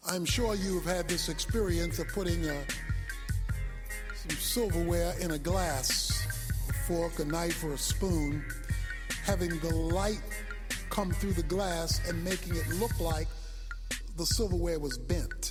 I'm sure you've had this experience of putting some silverware in a glass, a fork, a knife, or a spoon, having the light come through the glass and making it look like the silverware was bent.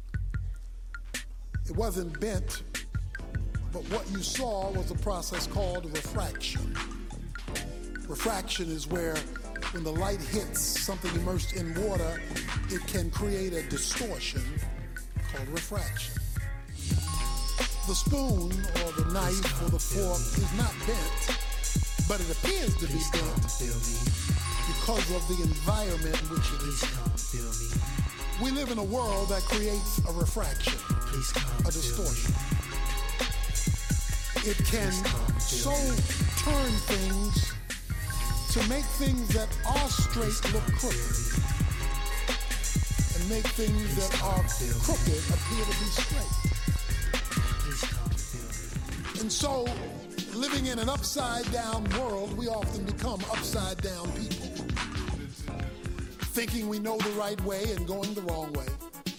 It wasn't bent, but what you saw was a process called refraction. Refraction is where when the light hits something immersed in water, it can create a distortion called refraction. The spoon or the knife or the fork is not bent, but it appears to be bent because of the environment in which it is. We live in a world that creates a refraction, a distortion. It can so turn things to make things that are straight look crooked, and make things that are crooked appear to be straight. And so, living in an upside-down world, we often become upside-down people, thinking we know the right way and going the wrong way,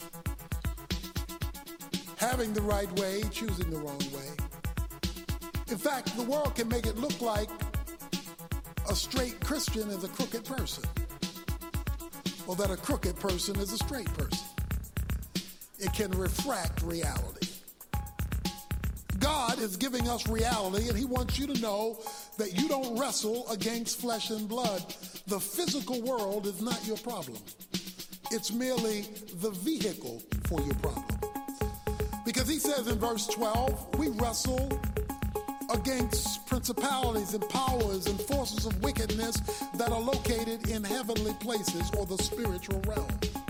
having the right way, choosing the wrong way. In fact, the world can make it look like a straight Christian is a crooked person, or that a crooked person is a straight person. It can refract reality. God is giving us reality, and he wants you to know that you don't wrestle against flesh and blood. The physical world is not your problem. It's merely the vehicle for your problem. Because he says in verse 12, we wrestle against principalities and powers and forces of wickedness that are located in heavenly places, or the spiritual realm.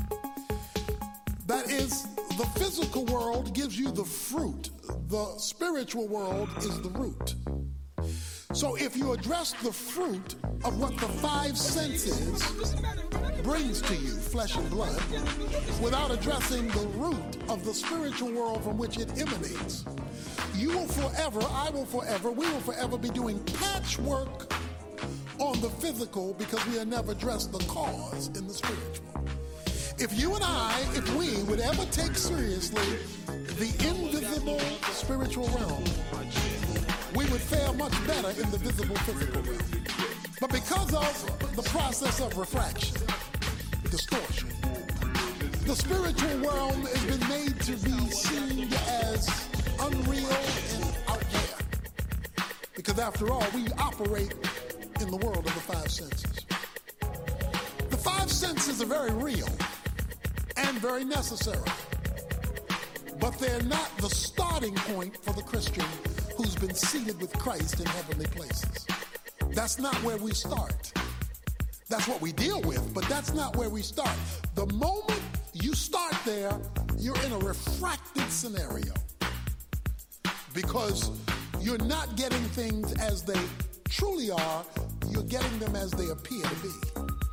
That is, the physical world gives you the fruit. The spiritual world is the root. So if you address the fruit of what the five senses brings to you, flesh and blood, without addressing the root of the spiritual world from which it emanates, you will forever, I will forever, we will forever be doing patchwork on the physical because we have never addressed the cause in the spiritual. If you and I, if we would ever take seriously the invisible spiritual realm, we would fare much better in the visible physical realm. But because of the process of refraction, distortion, the spiritual realm has been made to be seen as unreal and out there. Because after all, we operate in the world of the five senses. The five senses are very real and very necessary, but they're not the starting point for the Christian who's been seated with Christ in heavenly places. That's not where we start. That's what we deal with, but that's not where we start. The moment you start there, you're in a refracted scenario, because you're not getting things as they truly are, you're getting them as they appear to be.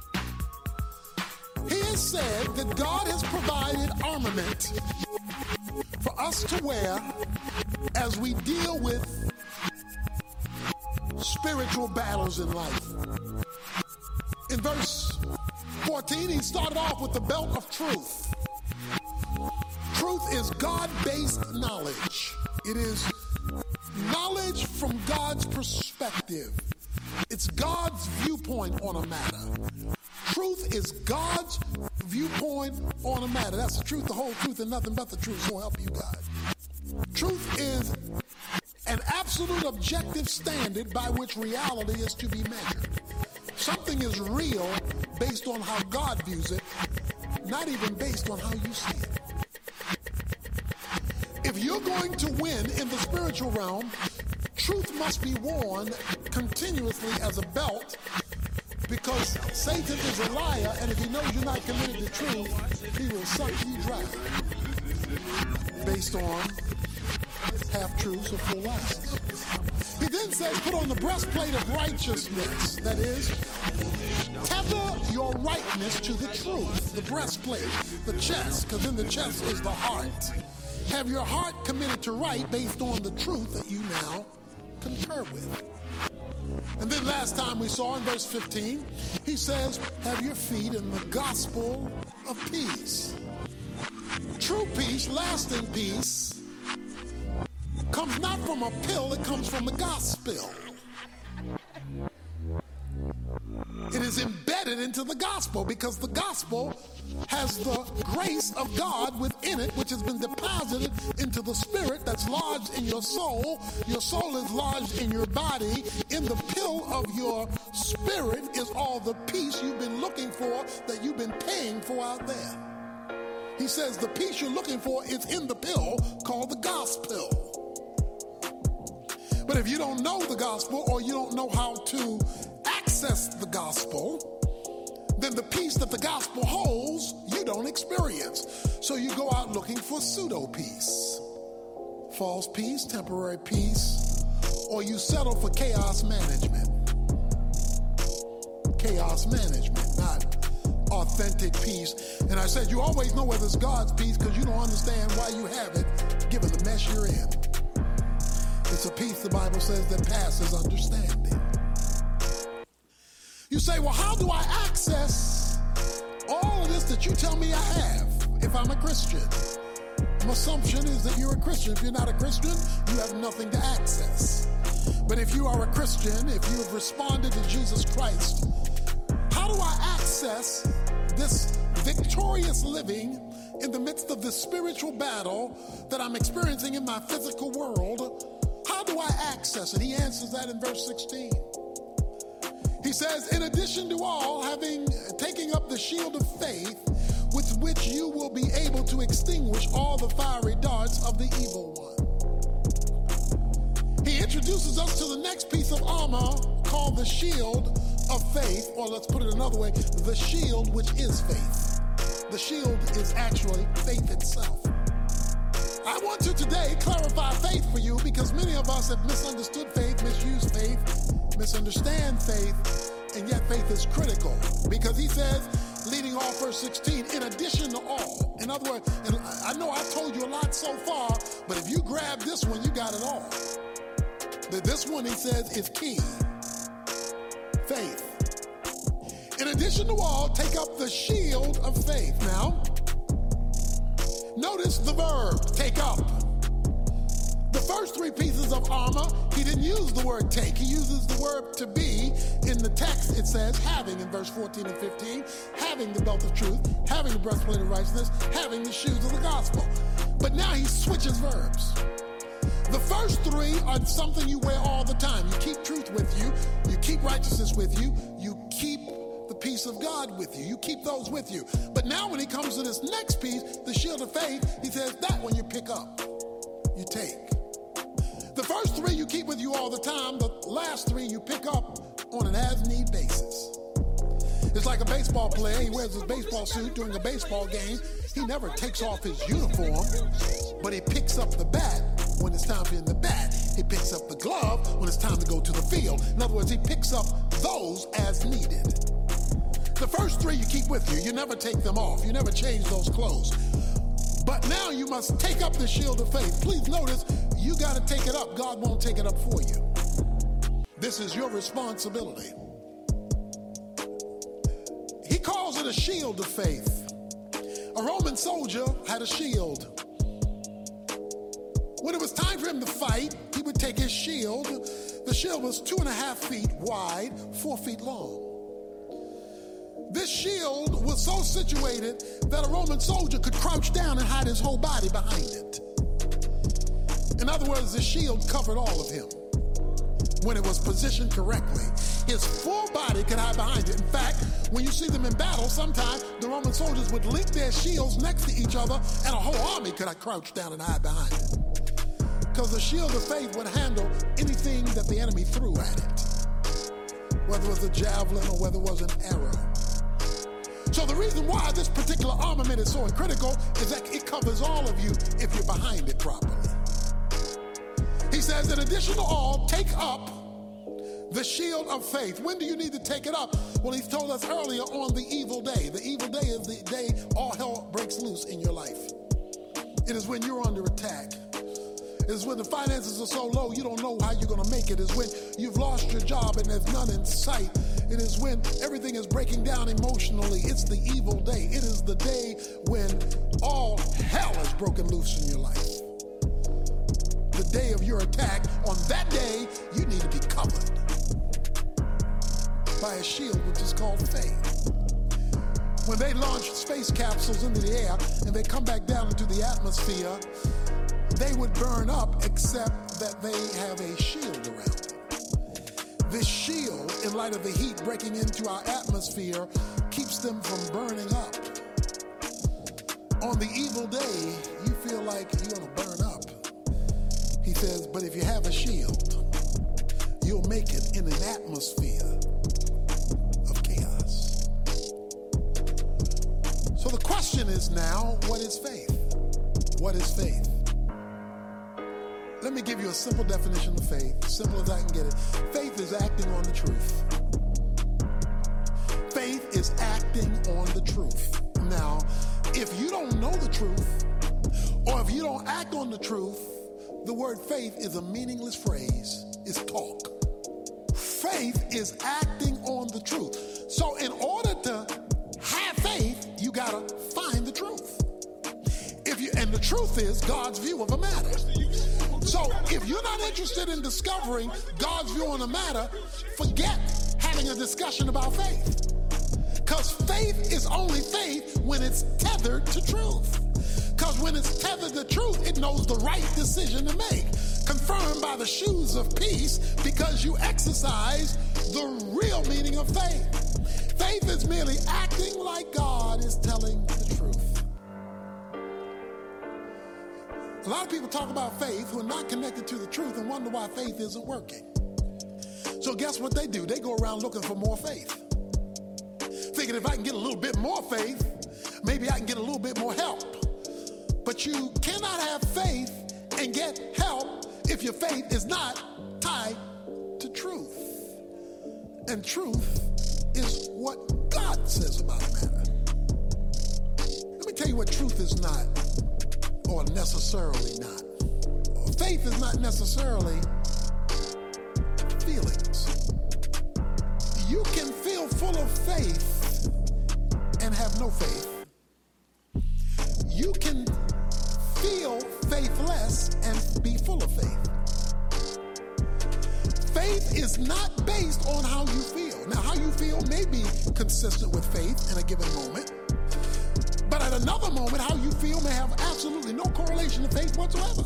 He has said that God has provided armament for us to wear as we deal with spiritual battles in life. In verse 14, he started off with the belt of truth. Truth is God-based knowledge. It is knowledge from God's perspective. It's God's viewpoint on a matter. Truth is God's viewpoint on a matter. That's the truth, the whole truth, and nothing but the truth. So help you God. Truth is an absolute objective standard by which reality is to be measured. Something is real based on how God views it, not even based on how you see it. If you're going to win in the spiritual realm, truth must be worn continuously as a belt, because Satan is a liar, and if he knows you're not committed to truth, he will suck you dry based on half-truths or full lies. He then says, put on the breastplate of righteousness. That is, tether your rightness to the truth. The breastplate, the chest, because in the chest is the heart. Have your heart committed to right based on the truth that you now concur with. And then last time we saw in verse 15, he says, have your feet in the gospel of peace. peace, lasting peace, comes not from a pill, it comes from the gospel. It is embedded into the gospel because the gospel has the grace of God within it, which has been deposited into the spirit that's lodged in your soul. Your soul is lodged in your body. In the pill of your spirit is all the peace you've been looking for, that you've been paying for out there. He says the peace you're looking for is in the pill called the gospel. But if you don't know the gospel, or you don't know how to access the gospel, then the peace that the gospel holds, you don't experience. So you go out looking for pseudo peace, false peace, temporary peace, or you settle for chaos management. Chaos management, not authentic peace. And I said you always know whether it's God's peace because you don't understand why you have it, given the mess you're in. It's a peace, the Bible says, that passes understanding. You say, well, how do I access all of this that you tell me I have if I'm a Christian? My assumption is that you're a Christian. If you're not a Christian, you have nothing to access. But if you are a Christian, if you have responded to Jesus Christ, how do I access this victorious living in the midst of this spiritual battle that I'm experiencing in my physical world? How do I access it? He answers that in verse 16. He says, in addition to all, taking up the shield of faith, with which you will be able to extinguish all the fiery darts of the evil one. He introduces us to the next piece of armor called the shield of faith, or let's put it another way, the shield which is faith. The shield is actually faith itself. I want to today clarify faith for you because many of us have misunderstood faith, misused faith, misunderstand faith, and yet faith is critical because he says, leading off verse 16, in addition to all. In other words, and I know I told you a lot so far, but if you grab this one, you got it all. This one, he says, is key. Faith. In addition to all, take up the shield of faith. Now, notice the verb, take up. The first three pieces of armor, he didn't use the word take. He uses the word to be. In the text, it says having in verse 14 and 15, having the belt of truth, having the breastplate of righteousness, having the shoes of the gospel. But now he switches verbs. The first three are something you wear all the time. You keep truth with you. You keep righteousness with you. You keep the peace of God with you. You keep those with you. But now when he comes to this next piece, the shield of faith, he says that one you pick up. You take. The first three you keep with you all the time. The last three you pick up on an as-need basis. It's like a baseball player. He wears his baseball suit during a baseball game. He never takes off his uniform, but he picks up the bat when it's time for him to bat. He picks up the glove when it's time to go to the field. In other words, he picks up those as needed. The first three you keep with you. You never take them off. You never change those clothes. But now you must take up the shield of faith. Please notice, you got to take it up. God won't take it up for you. This is your responsibility. He calls it a shield of faith. A Roman soldier had a shield. When it was time for him to fight, he would take his shield. The shield was 2.5 feet wide, 4 feet long. This shield was so situated that a Roman soldier could crouch down and hide his whole body behind it. In other words, the shield covered all of him when it was positioned correctly. His full body could hide behind it. In fact, when you see them in battle, sometimes the Roman soldiers would link their shields next to each other and a whole army could crouch down and hide behind it. Because the shield of faith would handle anything that the enemy threw at it, whether it was a javelin or whether it was an arrow. So the reason why this particular armament is so critical is that it covers all of you if you're behind it properly. He says, in addition to all, take up the shield of faith. When do you need to take it up? Well, he told us earlier on the evil day. The evil day is the day all hell breaks loose in your life. It is when you're under attack. It is when the finances are so low you don't know how you're going to make it. It is when you've lost your job and there's none in sight. It is when everything is breaking down emotionally. It's the evil day. It is the day when all hell is broken loose in your life. The day of your attack, on that day, you need to be covered by a shield which is called faith. When they launch space capsules into the air and they come back down into the atmosphere, they would burn up except that they have a shield around them. This shield, in light of the heat breaking into our atmosphere, keeps them from burning up. On the evil day, you feel like you're going to burn up. He says, but if you have a shield, you'll make it in an atmosphere of chaos. So the question is now, what is faith? What is faith? Let me give you a simple definition of faith, simple as I can get it. Faith is acting on the truth. Faith is acting on the truth. Now, if you don't know the truth, or if you don't act on the truth, the word faith is a meaningless phrase. It's talk. Faith is acting on the truth. So in order to have faith, you gotta find the truth. And the truth is God's view of a matter. So if you're not interested in discovering God's view on a matter, forget having a discussion about faith. Because faith is only faith when it's tethered to truth. Because when it's tethered to truth, it knows the right decision to make. Confirmed by the shoes of peace, because you exercise the real meaning of faith. Faith is merely acting like God is telling the truth. A lot of people talk about faith who are not connected to the truth and wonder why faith isn't working. So guess what they do? They go around looking for more faith. Thinking if I can get a little bit more faith, maybe I can get a little bit more help. But you cannot have faith and get help if your faith is not tied to truth. And truth is what God says about a matter. Let me tell you what truth is not, or necessarily not. Faith is not necessarily feelings. You can feel full of faith and have no faith. You can feel faithless and be full of faith. Faith is not based on how you feel. Now, how you feel may be consistent with faith in a given moment, but at another moment, how you feel may have absolutely no correlation to faith whatsoever.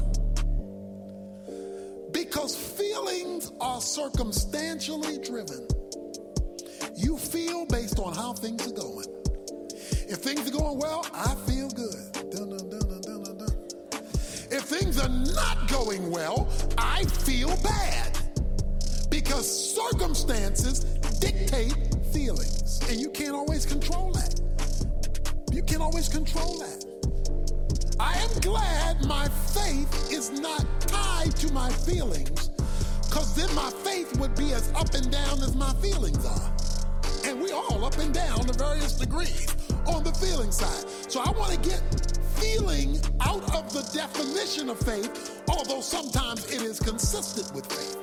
Because feelings are circumstantially driven. You feel based on how things are going. If things are going well, I feel good. Dun, dun, dun, dun, dun, dun, dun. If things are not going well, I feel bad. Because circumstances dictate feelings. And you can't always control that. You can't always control that. I am glad my faith is not tied to my feelings, because then my faith would be as up and down as my feelings are. And we all up and down to various degrees on the feeling side. So I want to get feeling out of the definition of faith, although sometimes it is consistent with faith.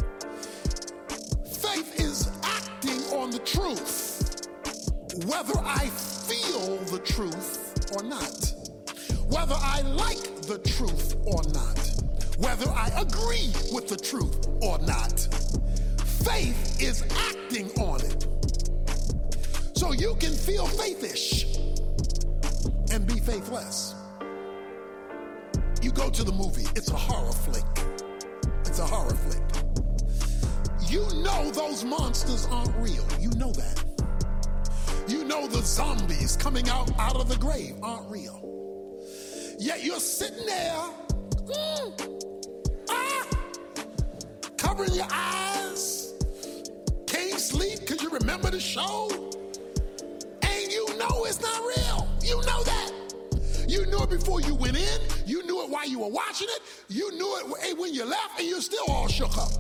Faith is acting on the truth, whether I feel the truth or not, whether I like the truth or not, whether I agree with the truth or not. Faith is acting on it. So you can feel faithish and be faithless. You go to the movie, it's a horror flick. It's a horror flick. You know those monsters aren't real. You know that. You know the zombies coming out of the grave aren't real. Yet you're sitting there, covering your eyes, can't sleep because you remember the show, and you know it's not real. You know that. You knew it before you went in. You knew it while you were watching it. You knew it when you left, and you're still all shook up.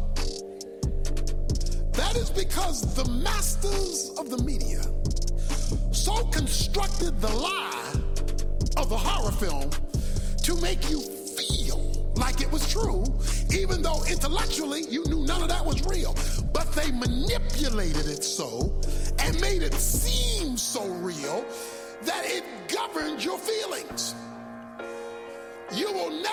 That is because the masters of the media so constructed the lie of the horror film to make you feel like it was true, even though intellectually you knew none of that was real. But they manipulated it so and made it seem so real that it governed your feelings.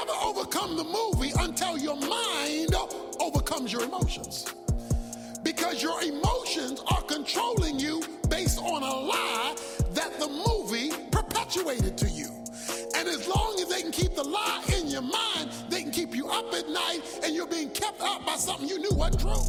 never overcome the movie until your mind overcomes your emotions. Because your emotions are controlling you based on a lie that the movie perpetuated to you. And as long as they can keep the lie in your mind, they can keep you up at night, and you're being kept up by something you knew wasn't true.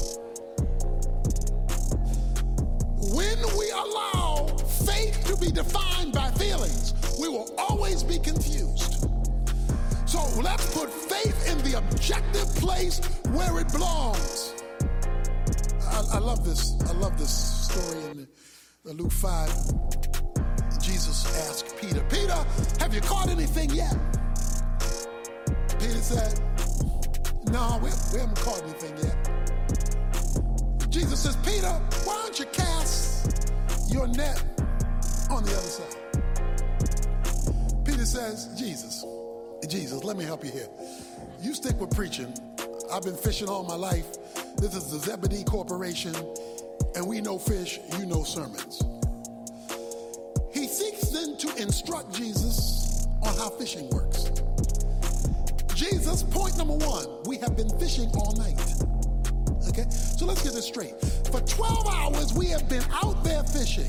When we allow faith to be defined by feelings, we will always be confused. So let's put faith in the objective place where it belongs. I love this. I love this story in Luke 5. Jesus asked Peter, Peter, have you caught anything yet? Peter said, no, we haven't caught anything yet. Jesus says, Peter, why don't you cast your net on the other side? Peter says, Jesus, let me help you here. You stick with preaching. I've been fishing all my life. This is the Zebedee Corporation, and we know fish, you know sermons. He seeks then to instruct Jesus on how fishing works. Jesus, point number one, we have been fishing all night. Okay, so let's get this straight. For 12 hours, we have been out there fishing.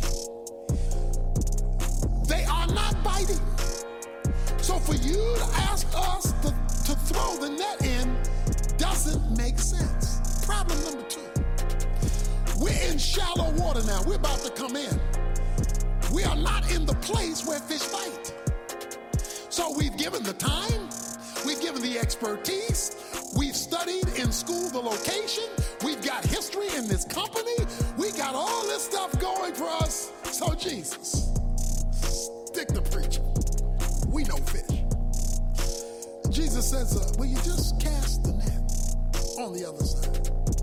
They are not biting. So for you to ask us to throw the net in doesn't make sense. Problem number two, we're in shallow water now. We're about to come in. We are not in the place where fish bite. So we've given the time, we've given the expertise, we've studied in school the location, we've got history in this company, we got all this stuff going for us. So Jesus, stick to preaching. We know fish. Jesus says, will you just cast the net on the other side?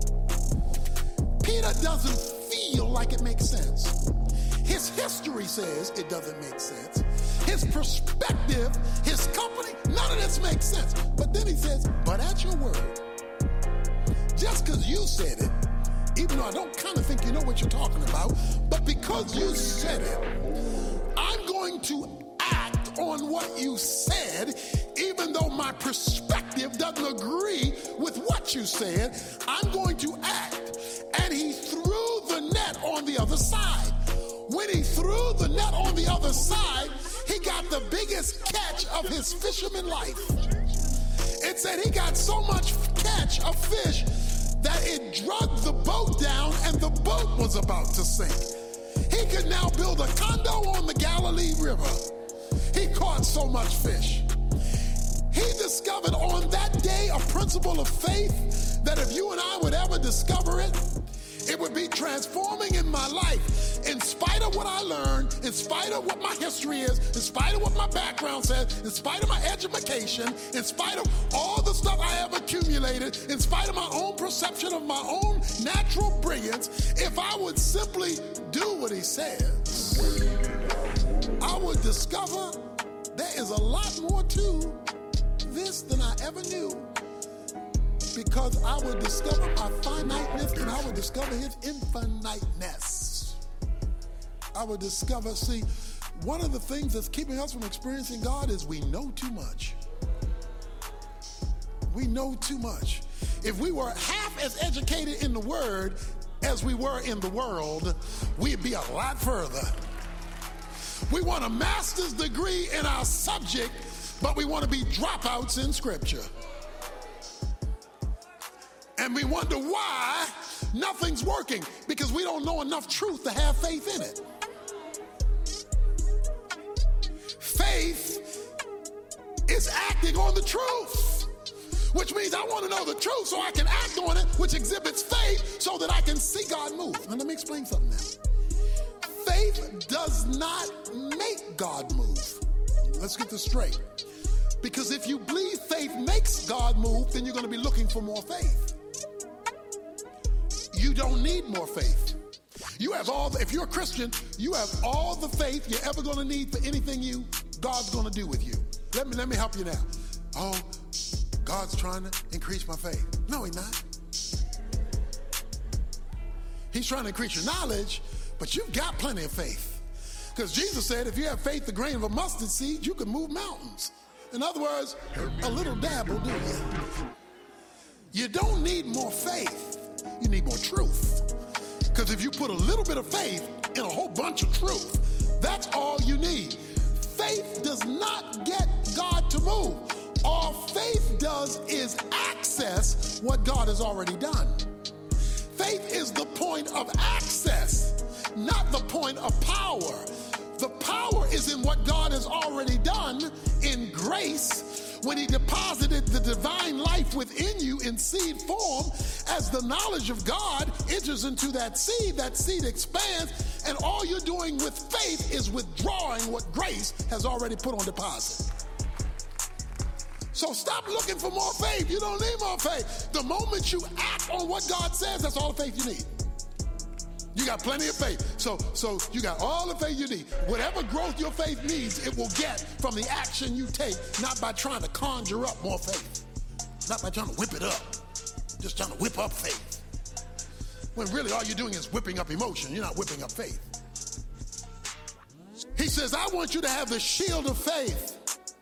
Peter doesn't feel like it makes sense. His history says it doesn't make sense. His perspective, his company, none of this makes sense. But then he says, but at your word, just because you said it, even though I don't kind of think you know what you're talking about, but because you said it, I'm going to act on what you said, even though my perspective doesn't agree with what you said. I'm going to act. And he threw the net on the other side. When he threw the net on the other side, he got the biggest catch of his fisherman life. It said he got so much catch of fish that it dragged the boat down and the boat was about to sink. He could now build a condo on the Galilee River. He caught so much fish. He discovered on that day a principle of faith that if you and I would ever discover it, it would be transforming in my life. In spite of what I learned, in spite of what my history is, in spite of what my background says, in spite of my education, in spite of all the stuff I have accumulated, in spite of my own perception of my own natural brilliance, if I would simply do what he says, I would discover there is a lot more to this than I ever knew. Because I would discover my finiteness and I would discover his infiniteness. I would discover, see, one of the things that's keeping us from experiencing God is we know too much. We know too much. If we were half as educated in the Word as we were in the world, we'd be a lot further. We want a master's degree in our subject, but we want to be dropouts in Scripture. And we wonder why nothing's working, because we don't know enough truth to have faith in it. Faith is acting on the truth, which means I want to know the truth so I can act on it, which exhibits faith so that I can see God move. Now let me explain something now. Faith does not make God move. Let's get this straight. Because if you believe faith makes God move, then you're going to be looking for more faith. You don't need more faith. You have if you're a Christian, you have all the faith you're ever going to need for anything God's going to do with you. Let me help you now. Oh, God's trying to increase my faith. No, he's not. He's trying to increase your knowledge, but you've got plenty of faith. Because Jesus said if you have faith the grain of a mustard seed, you can move mountains. In other words, a little dab will do you. You don't need more faith. You need more truth. Because if you put a little bit of faith in a whole bunch of truth, that's all you need. Faith does not get God to move. All faith does is access what God has already done. Faith is the point of access, not the point of power. The power is in what God has already done in grace when he deposited the divine life within you in seed form. As the knowledge of God enters into that seed expands, and all you're doing with faith is withdrawing what grace has already put on deposit. So stop looking for more faith. You don't need more faith. The moment you act on what God says, that's all the faith you need. You got plenty of faith. So you got all the faith you need. Whatever growth your faith needs, it will get from the action you take, not by trying to conjure up more faith. Not by trying to whip it up. Just trying to whip up faith. When really all you're doing is whipping up emotion. You're not whipping up faith. He says, I want you to have the shield of faith.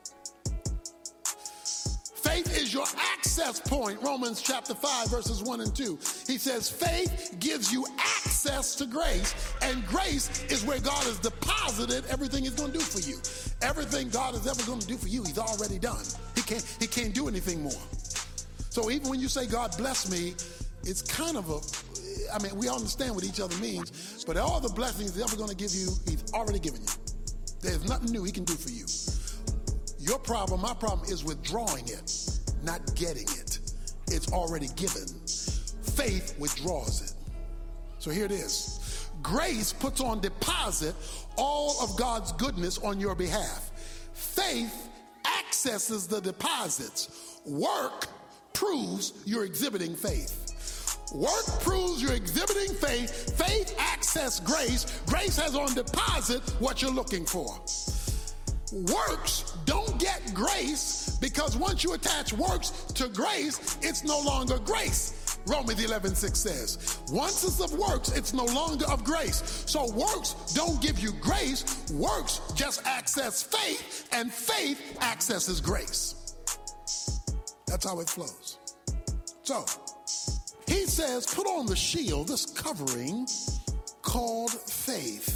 Faith is your access point. Romans chapter 5, verses 1 and 2. He says, faith gives you access to grace, and grace is where God has deposited everything he's going to do for you. Everything God is ever going to do for you, he's already done. He can't do anything more. So even when you say, God bless me, it's kind of we understand what each other means, but all the blessings he's ever going to give you, he's already given you. There's nothing new he can do for you. Your problem, my problem, is withdrawing it, not getting it. It's already given. Faith withdraws it. So here it is. Grace puts on deposit all of God's goodness on your behalf. Faith accesses the deposits. Work proves you're exhibiting faith. Work proves you're exhibiting faith. Faith accesses grace. Grace has on deposit what you're looking for. Works don't get grace, because once you attach works to grace, it's no longer grace. Romans 11:6 says, once it's of works, it's no longer of grace. So works don't give you grace. Works just access faith, and faith accesses grace. That's how it flows. So he says, put on the shield, this covering called faith.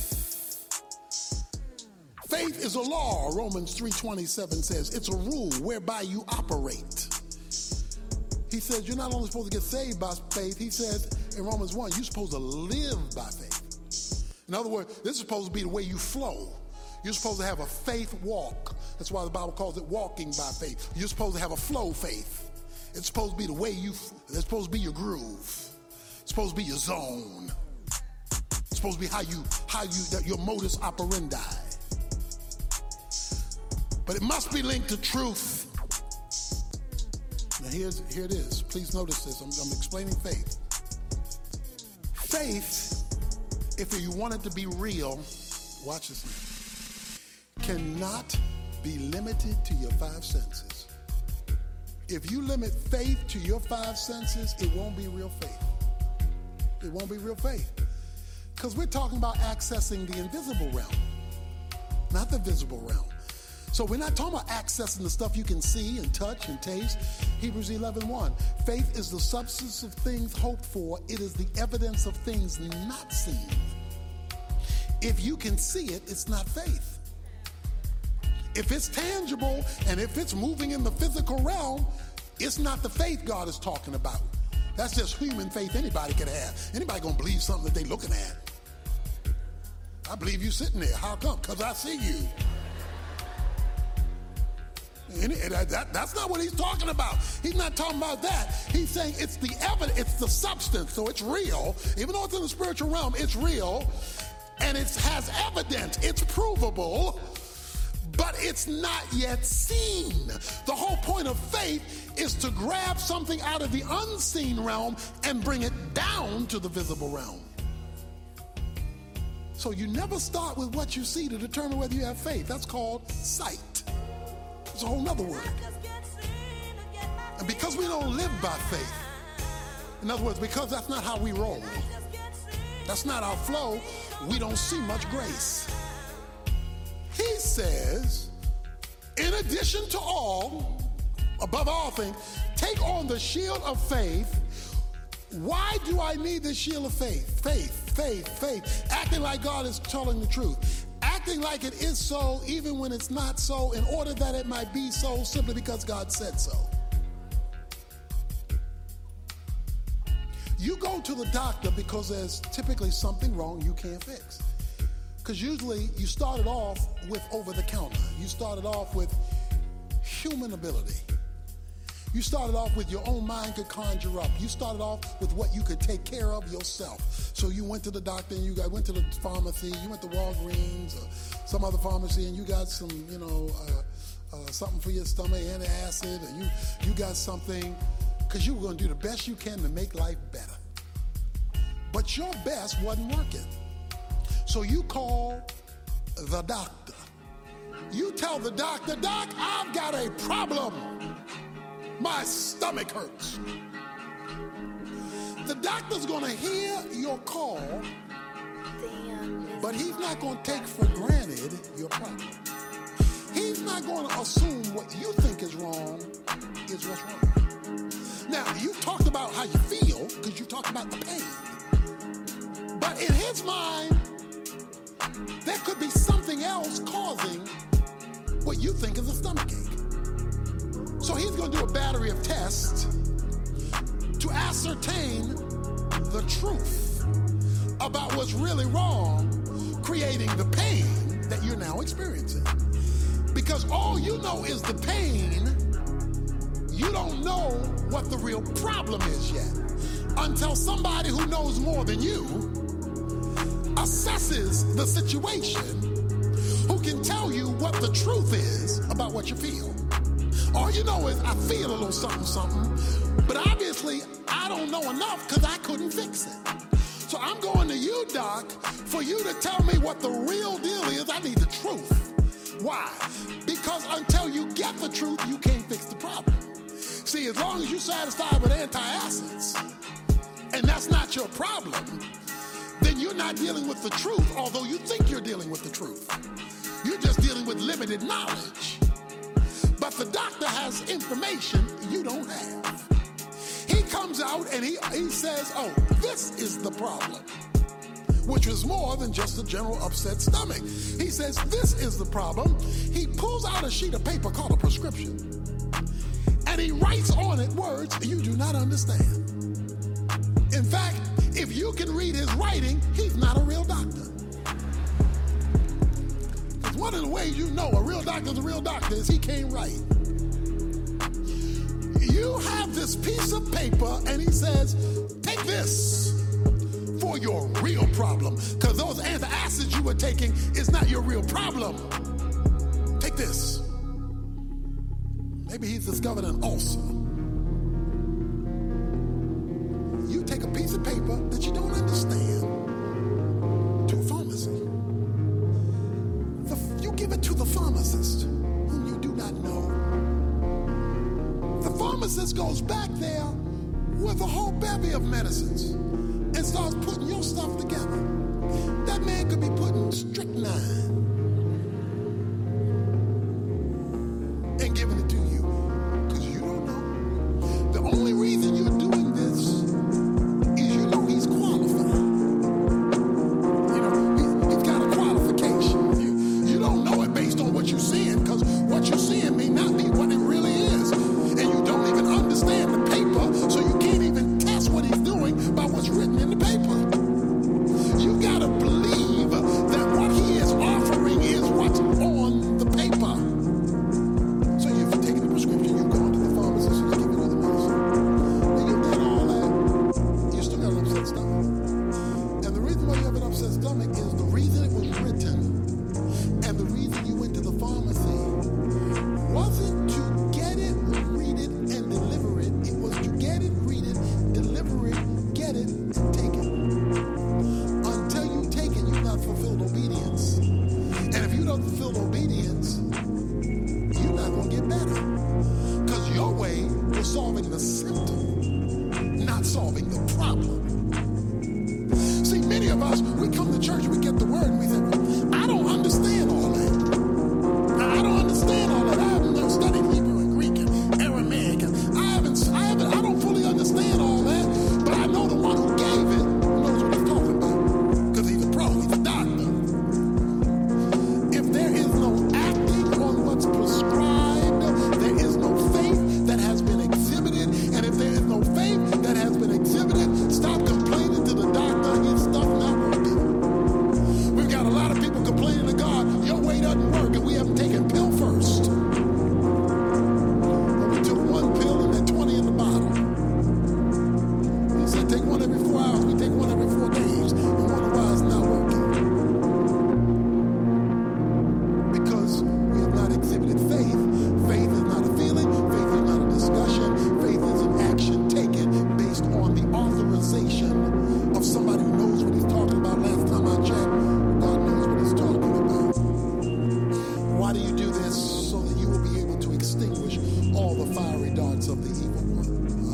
Faith is a law, Romans 3:27 says. It's a rule whereby you operate. He says you're not only supposed to get saved by faith, he says in Romans 1, you're supposed to live by faith. In other words, this is supposed to be the way you flow. You're supposed to have a faith walk. That's why the Bible calls it walking by faith. You're supposed to have a flow faith. It's supposed to be the way it's supposed to be your groove. It's supposed to be your zone. It's supposed to be how your modus operandi. But it must be linked to truth. Now here it is. Please notice this. I'm explaining faith. Faith, if you want it to be real, watch this now, cannot be limited to your five senses. If you limit faith to your five senses, it won't be real faith. It won't be real faith. Because we're talking about accessing the invisible realm, not the visible realm. So we're not talking about accessing the stuff you can see and touch and taste. Hebrews 11:1. Faith is the substance of things hoped for. It is the evidence of things not seen. If you can see it, it's not faith. If it's tangible and if it's moving in the physical realm, it's not the faith God is talking about. That's just human faith anybody can have. Anybody gonna believe something that they looking at. I believe you sitting there. How come? Because I see you. That's not what he's talking about. He's not talking about that. He's saying it's the evidence, it's the substance, so it's real. Even though it's in the spiritual realm, it's real, and it has evidence. It's provable, but it's not yet seen. The whole point of faith is to grab something out of the unseen realm and bring it down to the visible realm. So you never start with what you see to determine whether you have faith. That's called sight. It's a whole nother word. And because we don't live by faith, in other words, because that's not how we roll, that's not our flow, we don't see much grace. He says, In addition to all, above all things, take on the shield of faith. Why do I need the shield of faith? Faith. Acting like God is telling the truth. Acting like it is so even when it's not so, in order that it might be so simply because God said so. You go to the doctor because there's typically something wrong you can't fix. Because usually you started off with over-the-counter. You started off with human ability. You started off with your own mind could conjure up. You started off with what you could take care of yourself. So you went to the doctor and you went to the pharmacy. You went to Walgreens or some other pharmacy and you got some, something for your stomach, antacid, or you got something because you were going to do the best you can to make life better. But your best wasn't working. So you call the doctor. You tell the doctor, Doc, I've got a problem. My stomach hurts. The doctor's going to hear your call, but he's not going to take for granted your problem. He's not going to assume what you think is wrong is what's wrong. Now, you talked about how you feel because you talked about the pain. But in his mind, there could be something else causing what you think is a stomachache. So he's going to do a battery of tests to ascertain the truth about what's really wrong, creating the pain that you're now experiencing. Because all you know is the pain, you don't know what the real problem is yet until somebody who knows more than you assesses the situation, who can tell you what the truth is about what you feel. All you know is I feel a little something, but obviously I don't know enough because I couldn't fix it. So I'm going to you, Doc, for you to tell me what the real deal is. I need the truth. Why? Because until you get the truth, you can't fix the problem. See, as long as you're satisfied with antacids, and that's not your problem, then you're not dealing with the truth, although you think you're dealing with the truth. You're just dealing with limited knowledge. But the doctor has information you don't have. He comes out and he says, oh, this is the problem, which was more than just a general upset stomach. He says, this is the problem. He pulls out a sheet of paper called a prescription, and he writes on it words you do not understand. In fact, if you can read his writing, he's not a real doctor. Because one of the ways you know a real doctor's a real doctor is he can't write. You have this piece of paper, and he says, take this for your real problem. Because those antacids you were taking is not your real problem. Take this. Maybe he's discovered an ulcer. You take a piece of paper that you don't understand to a pharmacy. You give it to the pharmacist, whom you do not know. The pharmacist goes back there with a whole bevy of medicines and starts putting your stuff together. That man could be putting strychnine and giving it to you because you don't know. The only reason you're doing this is you know he's qualified. You know, he's got a qualification. You don't know it based on what you're seeing, because what you're seeing may not be what it really is. And you don't even understand the paper, so you can't even test what he's doing by what's written in the paper. You gotta believe that what he is offering is what's on the paper. So if you're taking the prescription, you've gone to the pharmacist who's giving you the medicine. When you've done all that, you still got an upset stomach. And the reason why you have an upset stomach is the reason it was written and the reason you went to the pharmacy wasn't to get it, read it, and deliver it. It was to get it, read it, deliver it, get it, and take it. Until you take it, you've not fulfilled obedience. And if you don't fulfill obedience, you're not going to get better. Because your way was solving the symptom, not solving the problem. See, many of us, we come to church, we get the word, and we say, I don't understand all that. I don't understand all that. all the fiery darts of the evil one.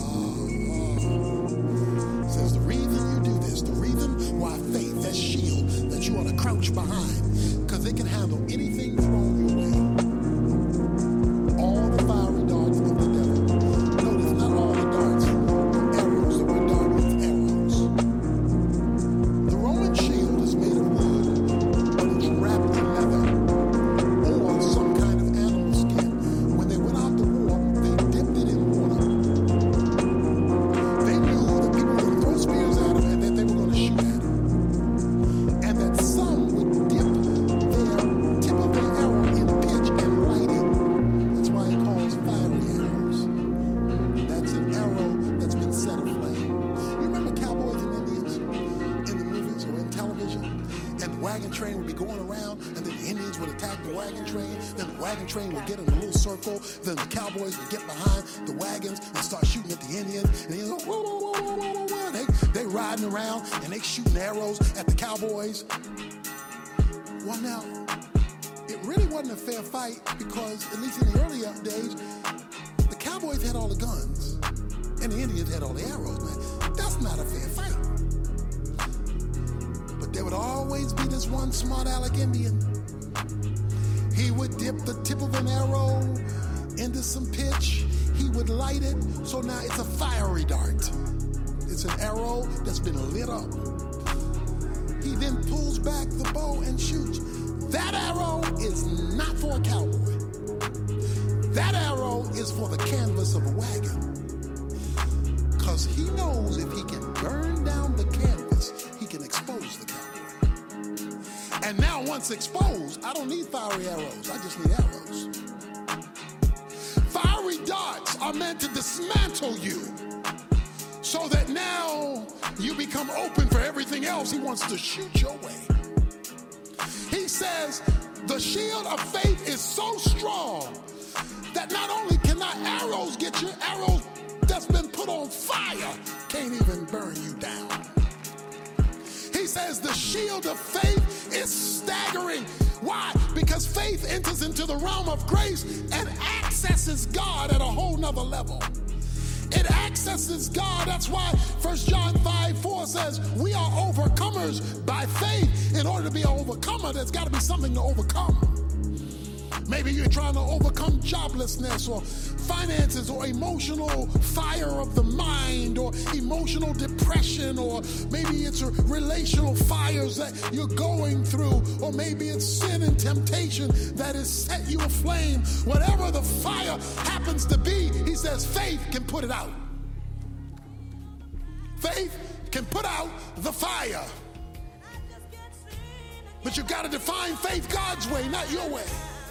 Says the reason you do this, the reason why faith, that shield that you ought to crouch behind, because it can handle anything thrown your way. All the fiery darts of the devil. Notice not all the darts were arrows that were darted with arrows. The Roman shield is made of wood, but it's wrapped in leather or some kind of animal skin. When they went out to war, they dipped it in water. They knew that people were going to throw spears at them and that they were going to shoot at them. And that some would dip their tip of their arrow in pitch and light it. That's why it calls fiery arrows. That's an arrow that's been set aflame. You remember cowboys and Indians in the movies or in television? And the wagon train would be going around, and then the Indians would attack the wagon train. Then the wagon train would get in a little circle. Then the cowboys would get behind the wagons and start shooting at the Indians. And the Indians go, whoa, whoa, whoa, whoa, whoa, whoa. They riding around, and they shooting arrows at the cowboys. Well, now, it really wasn't a fair fight because, at least in the earlier days, the cowboys had all the guns and the Indians had all the arrows, man. That's not a fair fight. But there would always be this one smart aleck Indian. He would dip the tip of an arrow into some pitch. He would light it, so now it's a fiery dart. It's an arrow that's been lit up. He then pulls back the bow and shoots. That arrow is not for a cowboy. That arrow is for the canvas of a wagon. Because he knows if he can burn down the canvas, he can expose the cowboy. And now once exposed, I don't need fiery arrows. I just need arrows. Fiery darts are meant to dismantle you so that now you become open for everything else he wants to shoot your way. He says the shield of faith is so strong that not only cannot arrows get your arrows that's been put on fire can't even burn you down. He says the shield of faith is staggering. Why? Because faith enters into the realm of grace and accesses God at a whole nother level. It accesses God. That's why 1 John 5:4 says we are overcomers by faith. In order to be an overcomer, there's got to be something to overcome. Maybe you're trying to overcome joblessness or finances or emotional fire of the mind or emotional depression, or maybe it's relational fires that you're going through, or maybe it's sin and temptation that has set you aflame. Whatever the fire happens to be, he says faith can put it out. Faith can put out the fire. But you've got to define faith God's way, not your way.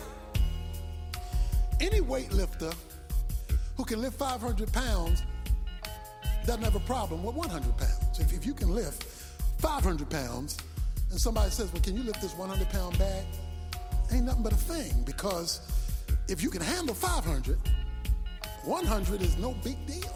Any weightlifter who can lift 500 pounds doesn't have a problem with 100 pounds. If you can lift 500 pounds and somebody says, well, can you lift this 100-pound bag? Ain't nothing but a thing, because if you can handle 500, 100 is no big deal.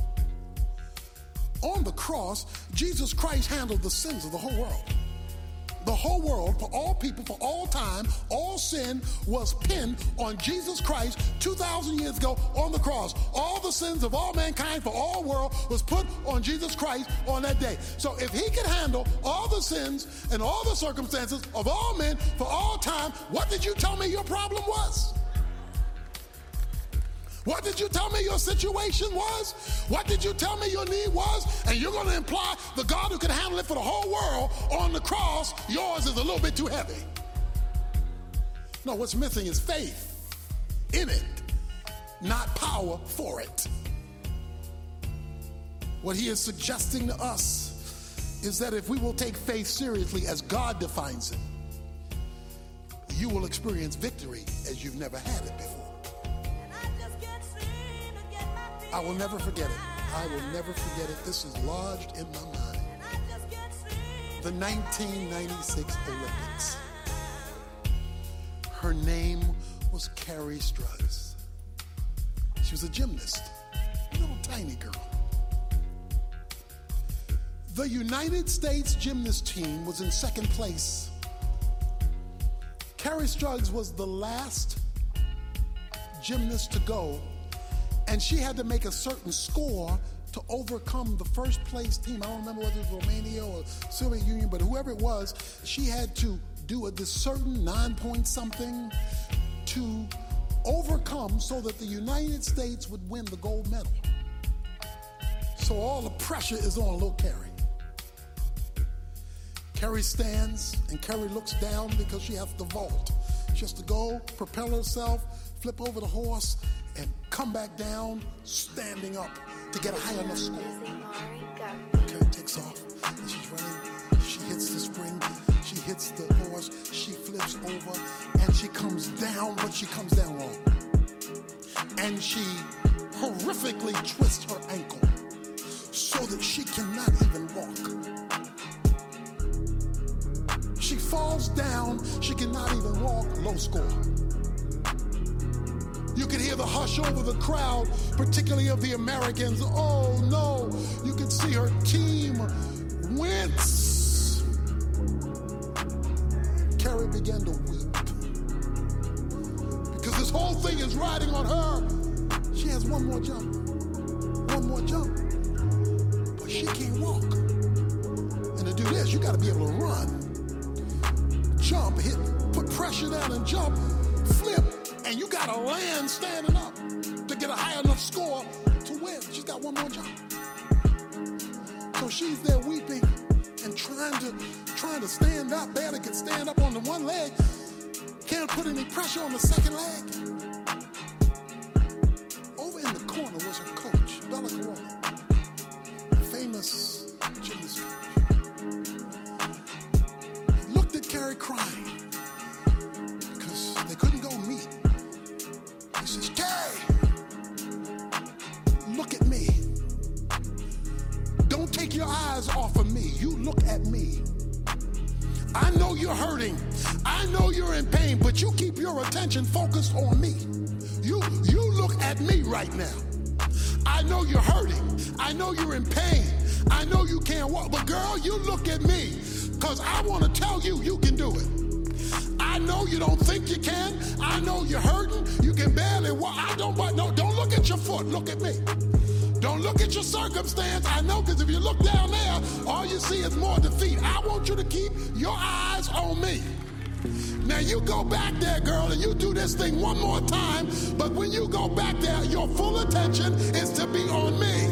On the cross, Jesus Christ handled the sins of the whole world. The whole world, for all people, for all time, all sin was pinned on Jesus Christ 2,000 years ago on the cross. All the sins of all mankind for all world was put on Jesus Christ on that day. So if he can handle all the sins and all the circumstances of all men for all time, what did you tell me your problem was? What did you tell me your situation was? What did you tell me your need was? And you're going to imply the God who can handle it for the whole world on the cross, yours is a little bit too heavy. No, what's missing is faith in it, not power for it. What he is suggesting to us is that if we will take faith seriously as God defines it, you will experience victory as you've never had it before. I will never forget it. I will never forget it. This is lodged in my mind. The 1996 Olympics. Her name was Carrie Struggs. She was a gymnast, a little tiny girl. The United States gymnast team was in second place. Carrie Struggs was the last gymnast to go, And she had to make a certain score to overcome the first place team. I don't remember whether it was Romania or Soviet Union, but whoever it was, she had to do this certain 9-point something to overcome so that the United States would win the gold medal. So all the pressure is on little Carrie. Carrie stands and Carrie looks down because she has to vault. She has to go, propel herself, flip over the horse, and come back down, standing up to get a high enough score. Carrie takes off, and she's running. She hits the spring, she hits the horse, she flips over, and she comes down, but she comes down wrong. And she horrifically twists her ankle so that she cannot even walk. She falls down, she cannot even walk, low score. You could hear the hush over the crowd, particularly of the Americans. Oh no, you could see her team wince. Carrie began to weep because this whole thing is riding on her. She has one more jump, but she can't walk. And to do this, you gotta be able to run. Jump, hit, put pressure down and jump, flip, and you gotta land standing up to get a high enough score to win. She's got one more jump. So she's there weeping and trying to stand up. Barely can stand up on the one leg. Can't put any pressure on the second leg. Over in the corner was her coach, Bella Corona, famous gymnast coach. He looked at Carrie crying because they couldn't go meet. He says, Carrie, look at me. Don't take your eyes off of me. You look at me. I know you're hurting. I know you're in pain, but you keep your attention focused on me. You look at me right now. I know you're hurting. I know you're in pain. I know you can't walk, but girl, you look at me because I want to tell you you can do it. I know you don't think you can. I know you're hurting. You can barely walk. Don't look at your foot. Look at me. Don't look at your circumstance. I know, because if you look down there, all you see is more defeat. I want you to keep your eyes on me. Now you go back there, girl, and you do this thing one more time, but when you go back there, your full attention is to be on me.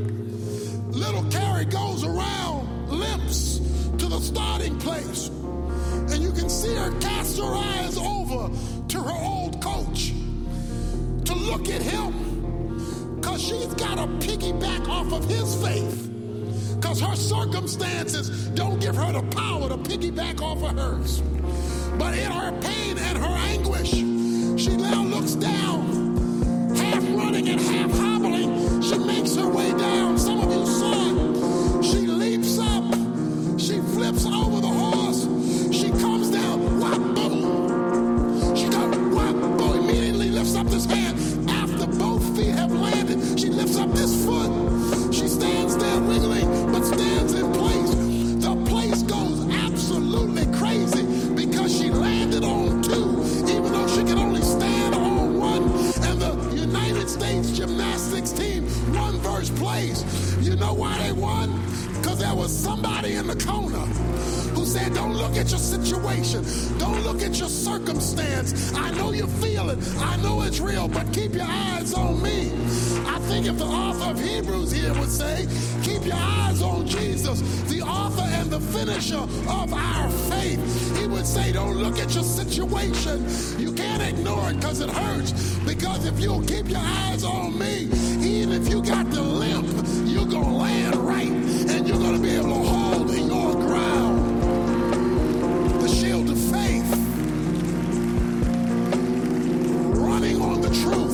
Little Carrie goes around, limps to the starting place, and you can see her cast her eyes over to her old coach to look at him. Because she's got to piggyback off of his faith. Because her circumstances don't give her the power to piggyback off of hers. But in her pain and her anguish, she now looks down, half running and half hobbling. She makes her way down. Some of you saw it. She leaps up. She flips over the horse. She comes down. Whop, boom. She goes, whop, boom. Immediately lifts up this hand. After both feet have landed, she lifts up this foot. She stands there wiggling, but stands in place. The place goes absolutely crazy because she landed on two, even though she could only stand on one. And the United States gymnastics team won first place. You know why they won? Because there was somebody in the corner who said, don't look at your situation. Don't look at your circumstance. I know you feel it. I know it's real, but keep your eyes on me. I think if the author of Hebrews here would say, keep your eyes on Jesus, the author and the finisher of our faith, he would say, don't look at your situation. You can't ignore it because it hurts. Because if you'll keep your eyes on me, even if you got the limp, you're going to land right. And you're going to be able to hold in your ground. The shield of faith. Running on the truth.